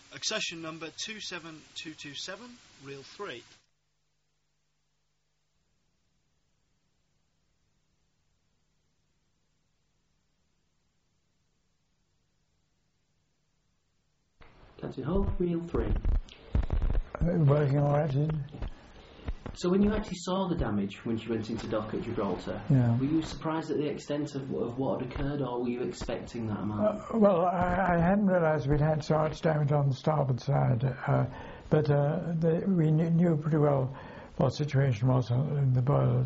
Accession number 27227, reel 3. Captain Hull, reel 3. Working all right, is it? So when you actually saw the damage when she went into dock at Gibraltar, were you surprised at the extent of what had occurred, or were you expecting that amount? Well, I hadn't realised we'd had so much damage on the starboard side, but we knew pretty well what the situation was in the boilers.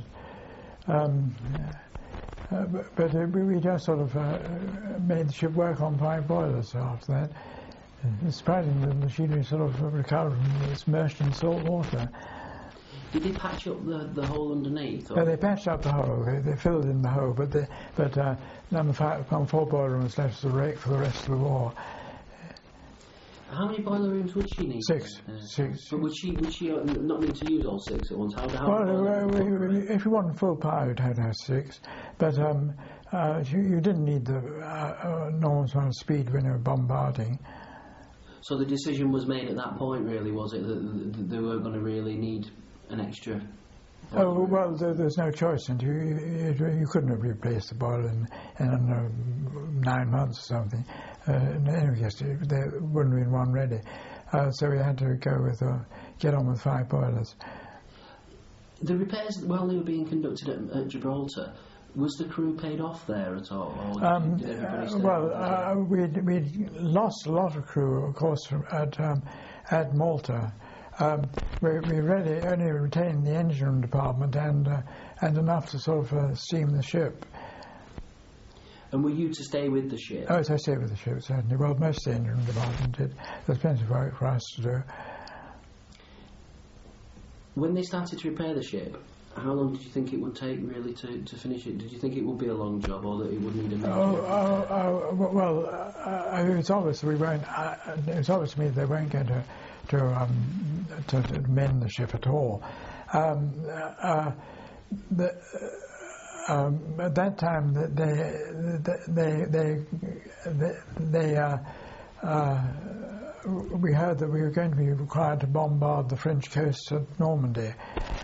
But we just sort of made the ship work on 5 boilers after that. It's surprising the machinery sort of recovered from it's immersed in salt water. Did they patch up the hole underneath? Or? No, they patched up the hole. They filled in the hole, but number 4 boiler room was left as a wreck for the rest of the war. How many boiler rooms would she need? 6. 6. But would she not need to use all 6 at once? If you wanted full power, you'd have to have 6. But you didn't need the normal amount of speed when you were bombarding. So the decision was made at that point, really, was it, that they were going to really need an extra? Oh, well, there's no choice, and you couldn't have replaced the boiler in 9 months or something. In any case, there wouldn't have been one ready. So we had to go with get on with 5 boilers. The repairs, while they were being conducted at Gibraltar, was the crew paid off there at all? Or did everybody stay we'd lost a lot of crew, of course, at Malta. We really only retained the engine room department and enough to sort of steam the ship. And were you to stay with the ship? Oh, I stayed with the ship, certainly. Well, most of the engine room department did. There's plenty of work for us to do. When they started to repair the ship, how long did you think it would take really to finish it? Did you think it would be a long job, or that it would need a it was obvious we weren't. It was obvious to me that they weren't going to mend the ship at all. At that time, we heard that we were going to be required to bombard the French coast of Normandy,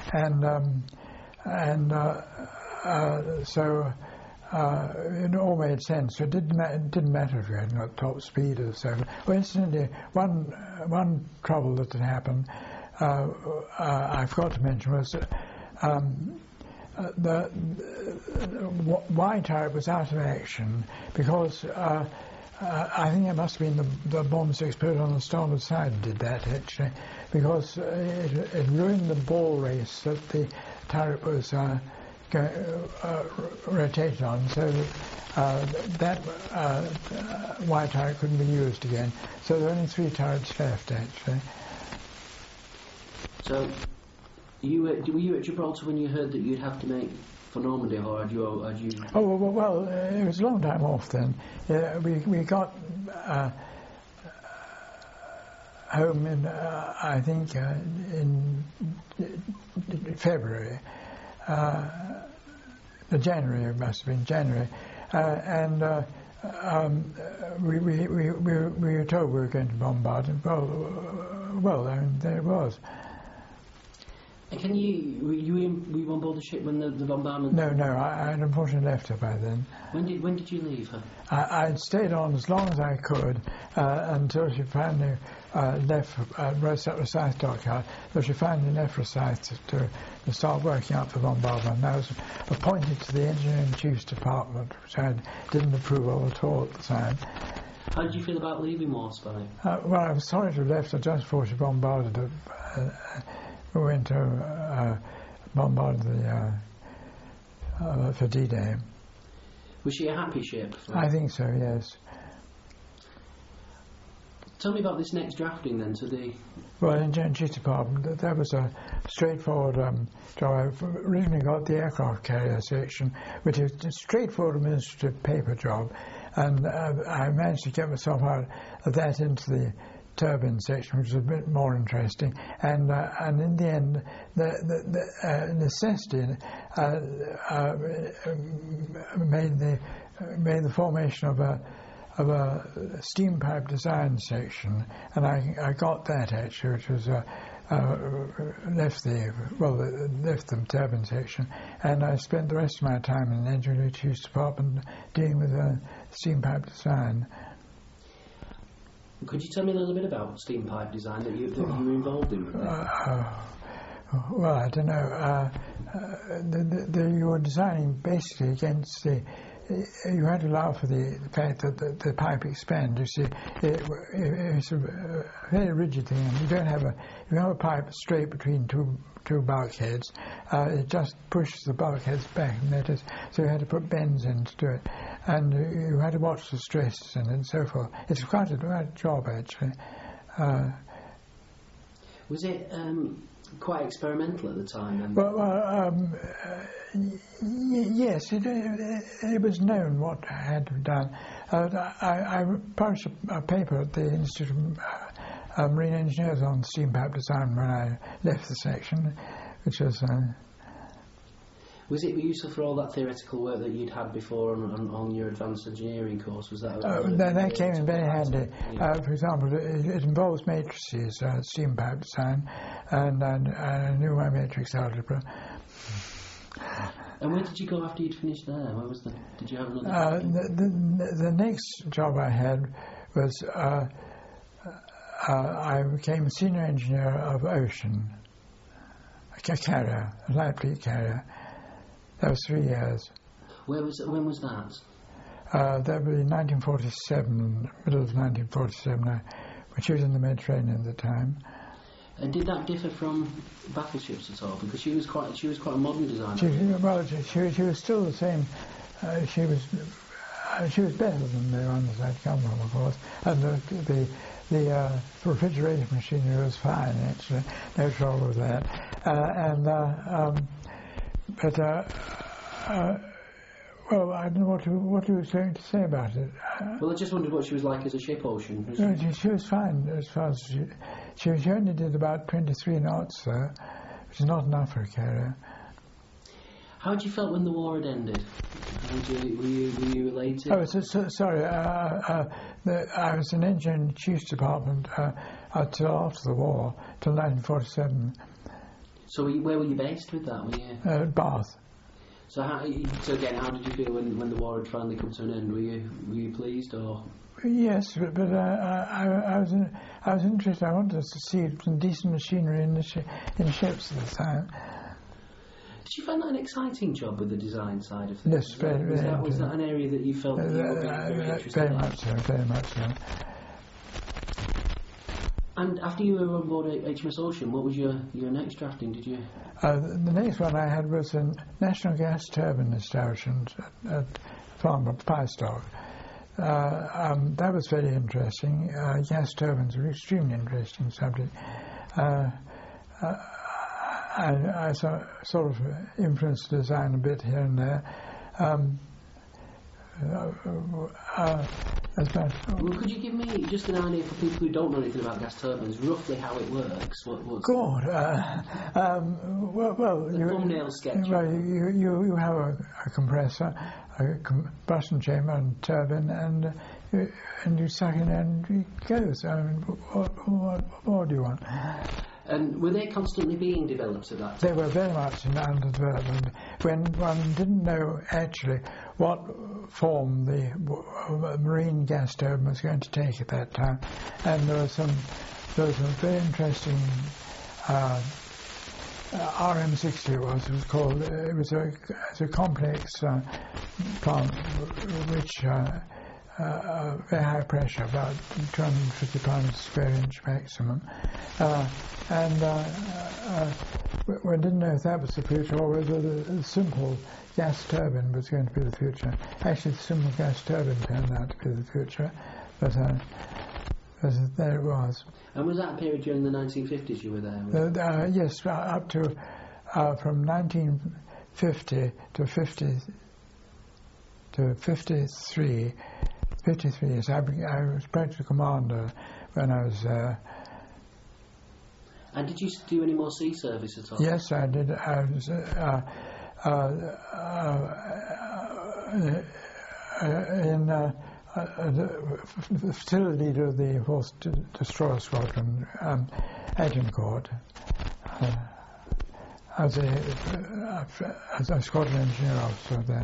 so it all made sense. It didn't matter if you hadn't got top speed or so. Well, incidentally, one trouble that had happened, I forgot to mention, was the Y turret was out of action because I think it must have been the bombs that exploded on the starboard side did that, actually, because it ruined the ball race that the turret was rotated on, so that Y turret couldn't be used again. So there were only 3 turrets left, actually. So were you at Gibraltar when you heard that you'd have to make for Normandy, or had you? Oh well, it was a long time off then. We got home in I think in February, January. It must have been January, and we were told we were going to bombard, and well, I mean, there it was. And were you on board the ship when the bombardment? No, I had unfortunately left her by then. When did you leave her? I'd stayed on as long as I could until she finally left Rosyth Dockyard. But she finally left Rosyth to start working out for bombardment. And I was appointed to the Engineering Chief's Department, which I didn't approve of at all at the time. How did you feel about leaving Warspite? Well, I was sorry to have left her just before she bombarded it. We went to bombard for D-Day. Was she a happy ship? I think so, yes. Tell me about this next drafting then to the... Well, in Engineering Chief's Department, that was a straightforward job. I originally got the aircraft carrier section, which is a straightforward administrative paper job, and I managed to get myself out of that into the turbine section, which was a bit more interesting, and in the end, the necessity made the formation of steam pipe design section, and I got that actually, which was left the turbine section, and I spent the rest of my time in the engineering use department dealing with steam pipe design. Could you tell me a little bit about steam pipe design that you were involved in? Well, I don't know. You were designing basically against the. You had to allow for the fact that the pipe expands. You see, it's a very rigid thing. And you don't have a pipe straight between two bulkheads. It just pushes the bulkheads back, and that is. So you had to put bends in to do it, and you had to watch the stresses and so forth. It's quite a job actually. Was it quite experimental at the time? Yes, it was known what had to be done. I published a paper at the Institute of Marine Engineers on steam pipe design when I left the section, which was... Was it useful for all that theoretical work that you'd had before on your advanced engineering course? Was that? That came in very handy. Yeah. For example, it involves matrices, steam pipe design, and I knew my matrix algebra. And where did you go after you'd finished there? Where was did you have another? The next job I had was I became a senior engineer of Ocean, a carrier, a light fleet carrier. That was 3 years. When was that? That was in 1947, middle of 1947, when she was in the Mediterranean at the time. And did that differ from battleships at all? Because she was quite a modern designer. She was still the same. She was better than the ones I'd come from, of course. And the refrigeration machinery was fine, actually. No trouble with that. Well, I don't know what you were going to say about it. Well, I just wondered what she was like as a ship, Ocean. She was fine as far as she only did about 23 knots, though, which is not enough for a carrier. How did you felt when the war had ended? Were you related? Oh, sorry. I was an engineer in the Chiefs Department until after the war, till 1947. So where were you based with that? Were you? Bath. So again, how did you feel when the war had finally come to an end? Were you pleased or? Yes, but I was interested. I wanted to see some decent machinery in the ships at the time. Did you find that an exciting job with the design side of things? Yes, very. Was that an area that you felt that you would be very interested in? Very much so. And after you were on board HMS Ocean, what was your next drafting? Did you? The next one I had was a national gas turbine establishment at Pystock. That was very interesting. Gas turbines are an extremely interesting subject. I sort of influenced design a bit here and there. Well, could you give me just an idea for people who don't know anything about gas turbines, roughly how it works? God, the thumbnail sketch. Well, you have a compressor, a combustion chamber, and turbine, and you suck in and it goes. I mean, what more do you want? And were they constantly being developed at that time? They were very much in under development. When one didn't know actually what form the marine gas turbine was going to take at that time, and there was some very interesting RM60 it was called. It was a complex plant which. Very high pressure, about 250 pounds square inch maximum, and we didn't know if that was the future or whether the simple gas turbine was going to be the future. Actually, the simple gas turbine turned out to be the future, but there it was. And was that a period during the 1950s you were there? Yes, up to from 1950 to 53. 53 years. I was practical commander when I was there. And did you do any more sea service at all? Yes, I did. I was the facility leader of the 4th Destroyer Squadron, Agincourt, as a squadron engineer officer there.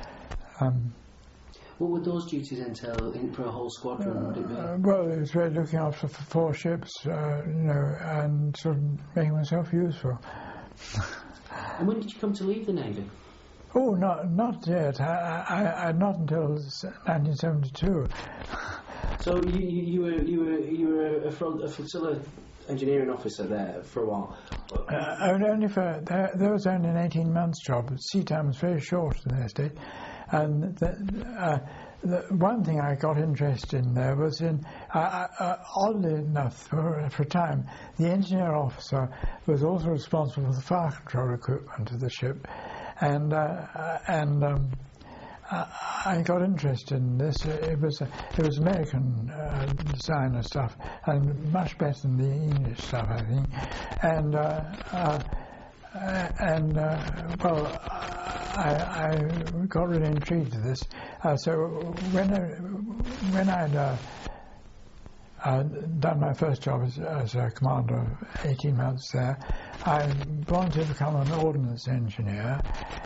What would those duties entail for a whole squadron? Would it be? Well, it was really looking after 4 ships, and sort of making myself useful. And when did you come to leave the Navy? Oh, not yet. I not until 1972. So you were a flotilla engineering officer there for a while. Only for there was only an 18 months job. Sea time was very short in those days, and the one thing I got interested in there was in oddly enough for a time the engineer officer was also responsible for the fire control equipment of the ship, and I got interested in this. It was American design and stuff, and much better than the English stuff, I think. Well, I got really intrigued with this. So when I'd done my first job as a commander, 18 months there, I volunteered to become an ordnance engineer,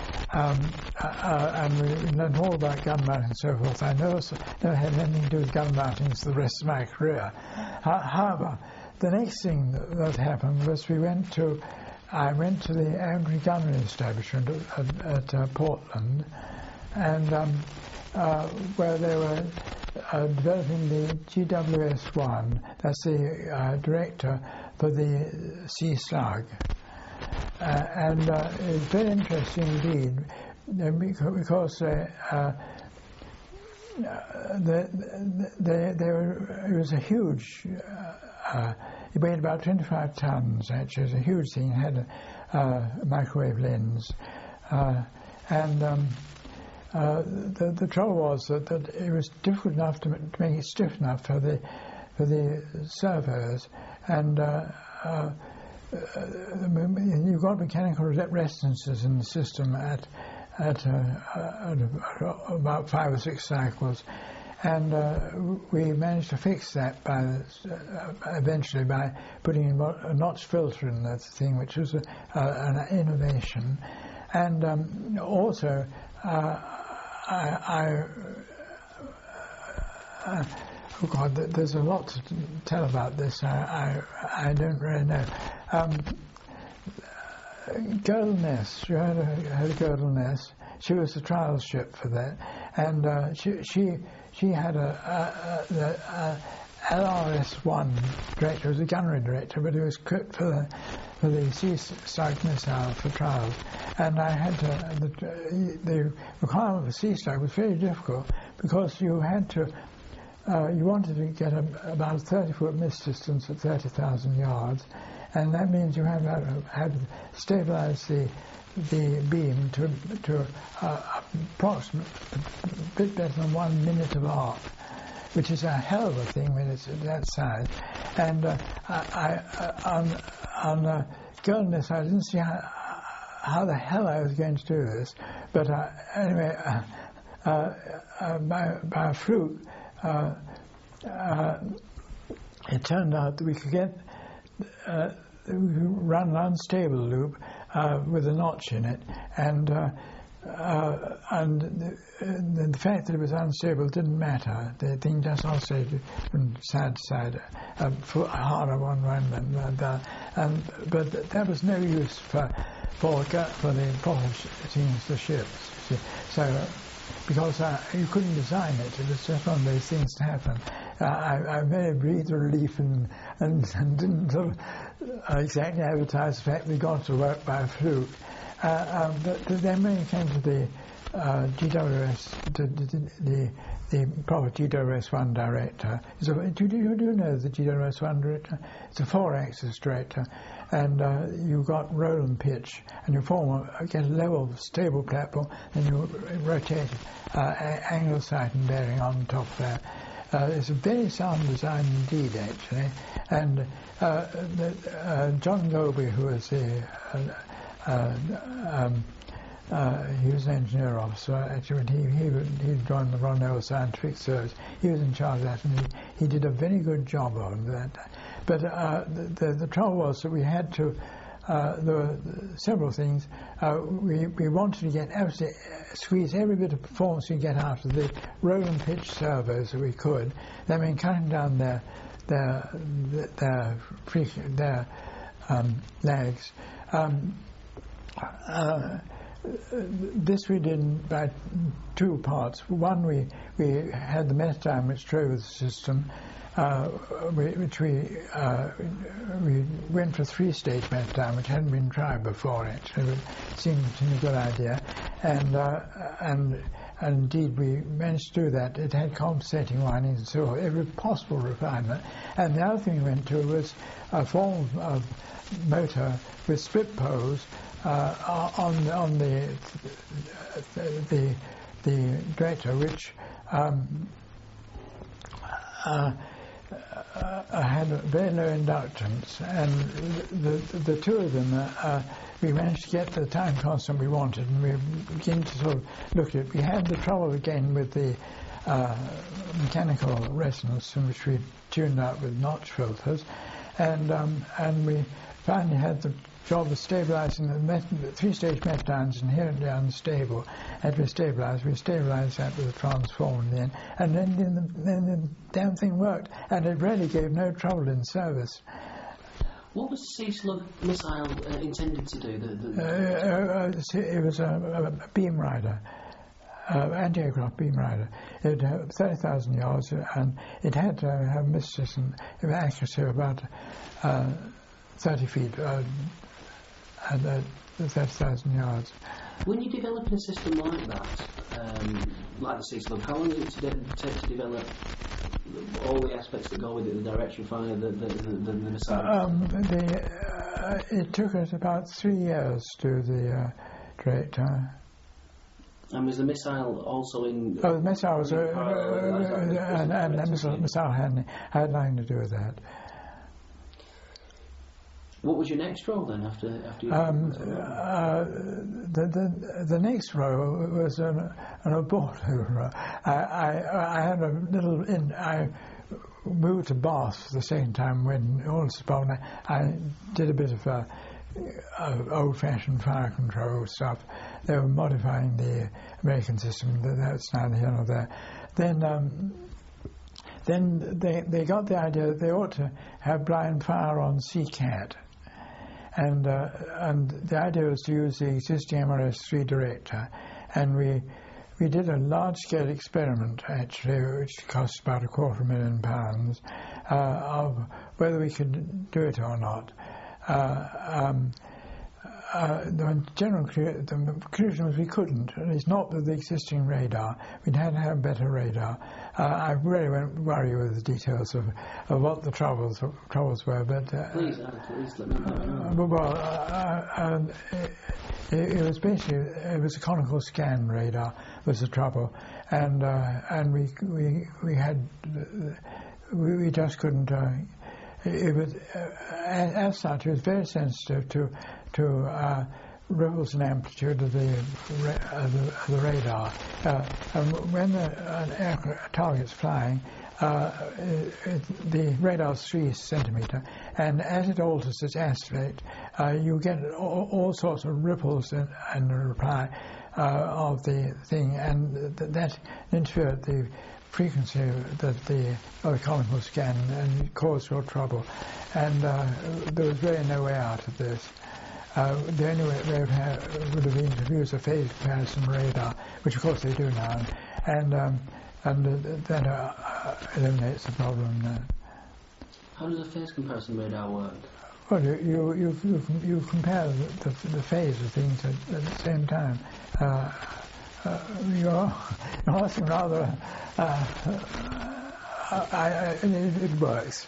and we learned all about gun mounting and so forth. I never had anything to do with gun mounting for the rest of my career. However, the next thing that happened was I went to the Agri Gunnery establishment at Portland, and where they were developing the GWS-1, that's the director for the Sea Slug. And it was very interesting indeed, because it was a huge, it weighed about 25 tons actually. It was a huge thing. It had a microwave lens. The trouble was that it was difficult enough to make it stiff enough for the servos, and you've got mechanical resistances in the system at about 5 or 6 cycles, and we managed to fix that eventually by putting a notch filter in that thing, which was an innovation, and also. Oh God, there's a lot to tell about this. I don't really know. Girdle Ness, you heard of Girdle Ness? She was the trial ship for that, and she had the LRS-1 director, was a gunnery director, but he was equipped for the Sea Slug missile for trials. And I had the requirement for Sea Slug was very difficult, because you had to, you wanted to get about a 30-foot miss distance at 30,000 yards, and that means you had to stabilize the beam to approximately a bit better than 1 minute of arc, which is a hell of a thing when it's at that size. And on Girdle Ness, I didn't see how the hell I was going to do this, but anyway, by a fluke, it turned out that we could get run an unstable loop with a notch in it, and the fact that it was unstable didn't matter. The thing just oscillated from side to side, harder one way than the other. But that was no use for the propulsion of the ships. So, because you couldn't design it, it was just one of those things to happen. I very breathed relief and didn't sort of exactly advertise the fact we got to work by a fluke. But then when it came to the GWS, the proper GWS-1 director, do you know the GWS-1 director? It's a 4-axis director, and you've got roll and pitch, and you get a level, stable platform, and you rotate angle, sight, and bearing on top of that. It's a very sound design indeed, actually. And John Golby, who was the he was an engineer officer. Actually, when he joined the Royal Naval Scientific Service, he was in charge of that, and he did a very good job of that. But the trouble was that we had to. There were several things. We wanted to get absolutely squeeze every bit of performance we get out of the roll and pitch servos that we could. That meant cutting down their lags. This we did by two parts. One, we had the methane which drove the system, which we went for three-stage methane, which hadn't been tried before. Actually, it seemed a good idea, and indeed we managed to do that. It had compensating windings and so on, every possible refinement. And the other thing we went to was a form of motor with split poles on the director, which had a very low inductance, and the two of them we managed to get the time constant we wanted, and we began to sort of look at it. We had the trouble again with the mechanical resonance, in which we tuned out with notch filters, and we finally had the job of stabilizing the three-stage methones inherently unstable. Had we stabilized that with a transformer in the end, and then the damn thing worked, and it really gave no trouble in service. What was the Sea Slug missile intended to do? It was a beam rider, anti-aircraft beam rider. It had 30,000 yards, and it had to have a missile system of accuracy of about 30 feet and 30,000 yards. When you're developing a system like that, like the Sea Slug, how long does it take to develop all the aspects that go with it, the direction fire, the missile? It took us about 3 years to do the director. And was the missile also in... Oh, the missile was... and the missile had nothing to do with that. What was your next role then after you... the next role was an abortive role. I had a little... I moved to Bath at the same time when all this happened. I did a bit of old-fashioned fire control stuff. They were modifying the American system. That's neither here nor there. Then they got the idea that they ought to have blind fire on SeaCat. And the idea was to use the existing MRS-3 director, and we did a large-scale experiment actually, which cost about £250,000, of whether we could do it or not. The conclusion was we couldn't. It's not with the existing radar. We'd had to have better radar. I really won't worry with the details of what the troubles were, but please let me know. It was basically a conical scan radar was the trouble, and we just couldn't. It was as such. It was very sensitive to ripples and amplitude of the radar. And when an target's flying, the radar's 3 centimetre, and as it alters its aspect, you get all sorts of ripples in the reply of the thing, and that interfered the frequency of the conical scan and caused real trouble. And there was really no way out of this. The only way would have been to use a phase comparison radar, which of course they do now, and that eliminates the problem. How does a phase comparison radar work? Well, you compare the phase of things at the same time. You're asking rather. It works.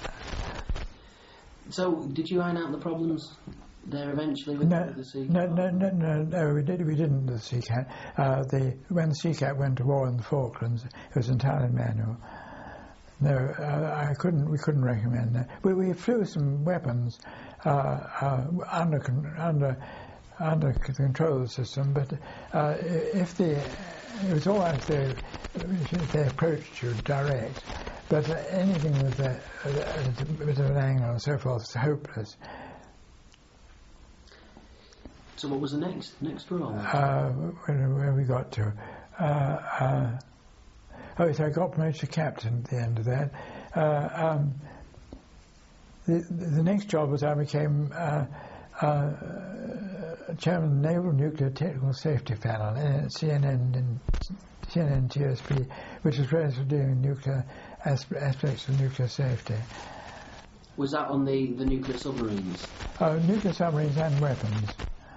So, did you iron out the problems there eventually with the SeaCat? No, we didn't with the SeaCat. When the SeaCat went to war in the Falklands, it was entirely manual. No, we couldn't recommend that. We flew some weapons under under control of the system, but if it was all right if they approached you direct, but anything with a bit of an angle and so forth is hopeless. So what was the next role? Where we got to? So I got promoted to captain at the end of that. The next job was I became chairman of the Naval Nuclear Technical Safety Panel, CNN TSP, which is really dealing with nuclear aspects of nuclear safety. Was that on the nuclear submarines? Nuclear submarines and weapons.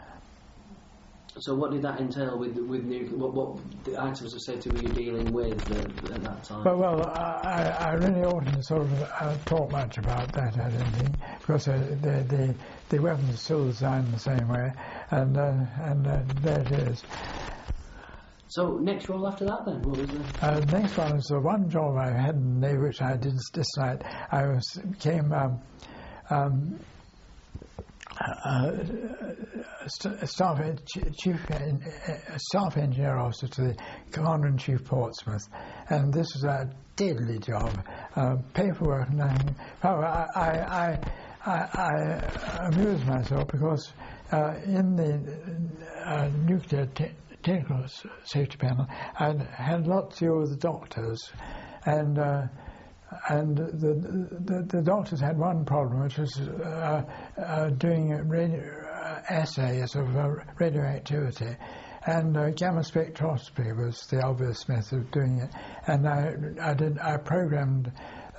So what did that entail with nuclear? What the items of safety were you dealing with at that time? Well, I really oughtn't to sort of talk much about that, I don't think, because the weapons are still designed the same way, and there it is. So next role after that then, what was the? Next one was the one job I had in the Navy which I did dislike. I became staff engineer officer to the Commander-in-Chief Portsmouth, and this was a deadly job. Paperwork and nothing. However, I amused myself because in the nuclear technical safety panel, I had lots to do with the doctors, and the doctors had one problem, which was doing assays of radioactivity, and gamma spectroscopy was the obvious method of doing it. And I programmed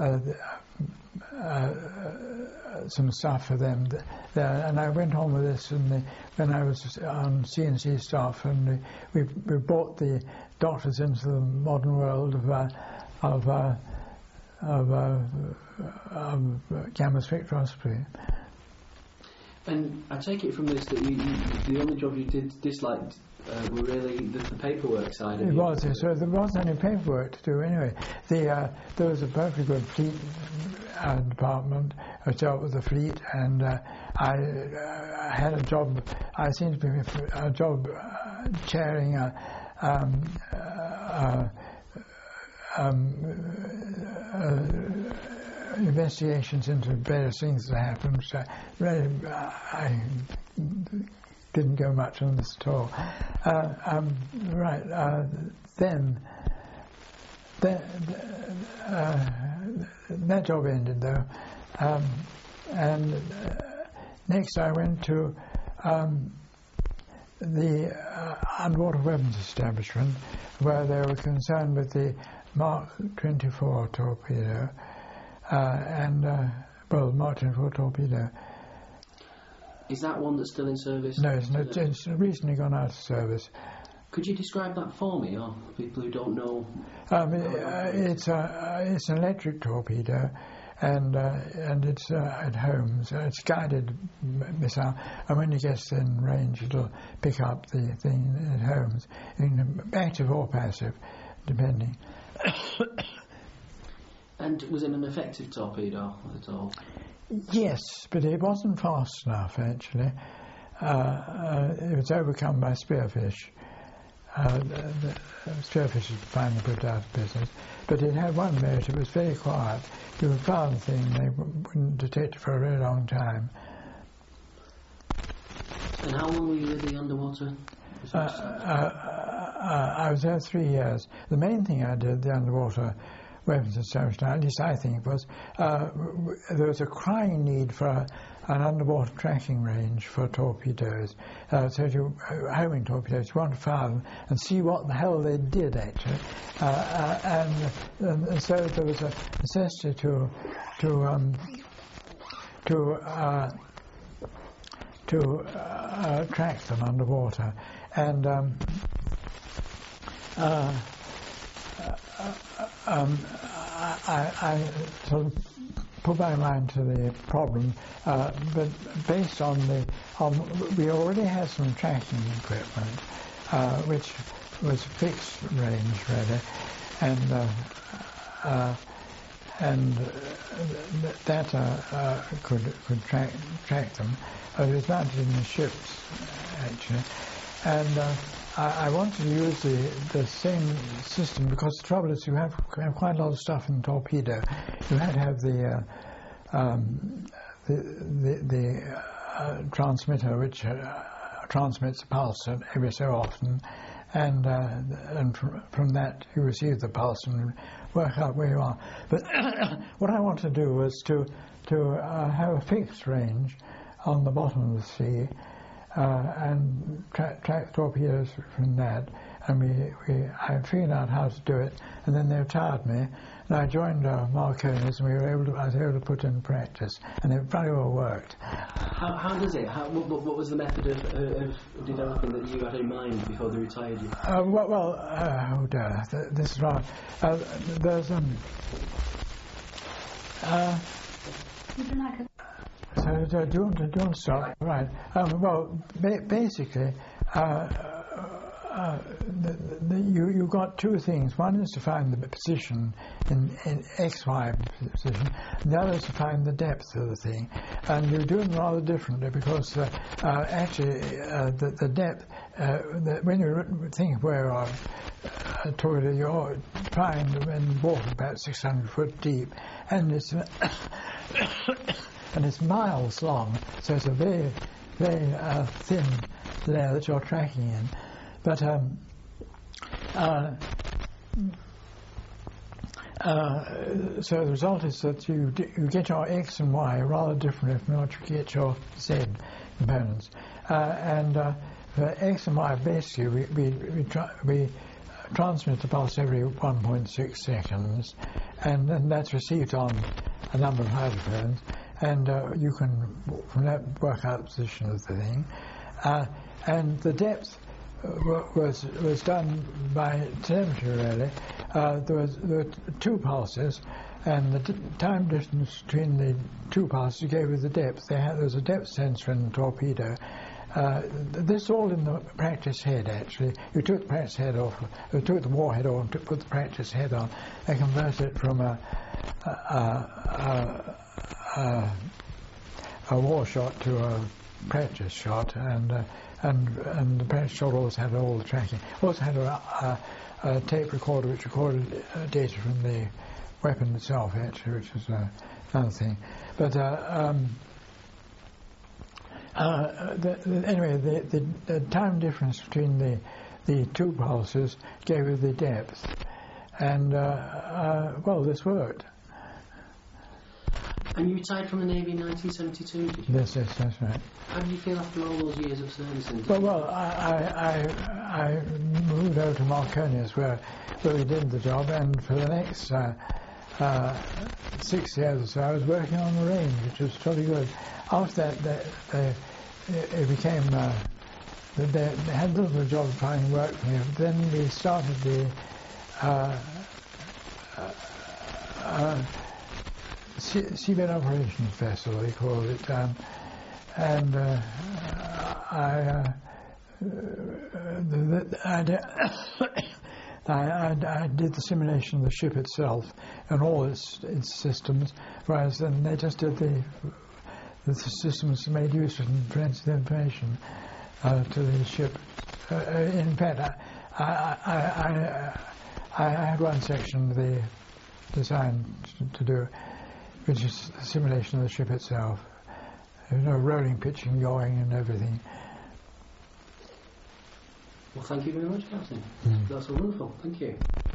some stuff for them there, and I went on with this when I was on CNC staff, and we brought the doctors into the modern world of gamma spectroscopy. And I take it from this that the only job you disliked were really the paperwork side of it. It was, so there wasn't any paperwork to do anyway. There was a perfectly good fleet department which dealt with the fleet, and I had a job. I seemed to be a job chairing investigations into various things that happened. So really, I didn't go much on this at all. Then that job ended though, and next I went to the underwater weapons establishment, where they were concerned with the Mark 24 torpedo, Mark 24 torpedo. Is that one that's still in service? No, it's recently gone out of service. Could you describe that for me, or people who don't know? It's an electric torpedo, and it's at home, so it's guided missile, and when it gets in range, it'll pick up the thing at home, active or passive, depending. And was it an effective torpedo at all? Yes, but it wasn't fast enough, actually. It was overcome by spearfish. The spearfish had finally put out of business. But it had one merit: it was very quiet. You would fire the thing, they wouldn't detect it for a very long time. And how long were you with the underwater? I was there 3 years. The main thing I did, the underwater weapons establishment, at least I think, was there was a crying need for an underwater tracking range for torpedoes. So to homing torpedoes, you want to fire them and see what the hell they did, actually. And so there was a necessity to track them underwater. And I sort of put my mind to the problem, but based on we already had some tracking equipment, which was fixed range really, that could track them. It's mounted in the ships, actually. And I wanted to use the same system, because the trouble is you have quite a lot of stuff in the torpedo. You had to have the transmitter, which transmits a pulse every so often, and from that you receive the pulse and work out where you are. But what I wanted to do was to have a fixed range on the bottom of the sea, and track torpedoes from that. And I figured out how to do it, and then they retired me, and I joined Marconi's, and I was able to put in practice, and it very well worked. How does it? What was the method of developing that you had in mind before they retired you? Oh dear, this is right. There's So do you want to stop? Right. Basically, you've got two things. One is to find the position in XY position, and the other is to find the depth of the thing. And you do them rather differently, because actually the depth, when you think where a torpedo, you're trying in water about 600 foot deep, and it's and it's miles long, so it's a very, very thin layer that you're tracking in. But so the result is that you get your X and Y rather differently from what you get your Z components. And for X and Y, basically, we transmit the pulse every 1.6 seconds, and then that's received on a number of hydrophones, and you can, from that, work out the position of the thing. And the depth was done by telemetry, really. There were two pulses, and the time distance between the two pulses gave us the depth. There was a depth sensor in the torpedo. This all in the practice head, actually. You took the practice head off, you took the warhead on, put the practice head on, and converted it from a war shot to a practice shot, and the practice shot always had all the tracking. Also had a tape recorder which recorded data from the weapon itself, actually, which was another thing. But anyway, the time difference between the two pulses gave us the depth, and well, this worked. And you retired from the Navy in 1972, did you? Yes, that's right. How do you feel after all those years of service? Well, I moved over to Marconi's where we did the job, and for the next 6 years or so I was working on the range, which was totally good. After that, it became, they had a little job of finding work for me. Then we started the Seabed Operations Festival, they called it, and I did the simulation of the ship itself and all its systems, whereas then they just did the systems made use of and presented information to the ship. In fact, I had one section of the design to do, which is the simulation of the ship itself. Rolling, pitching, yawing, and everything. Well, thank you very much, Captain. That's wonderful. Thank you.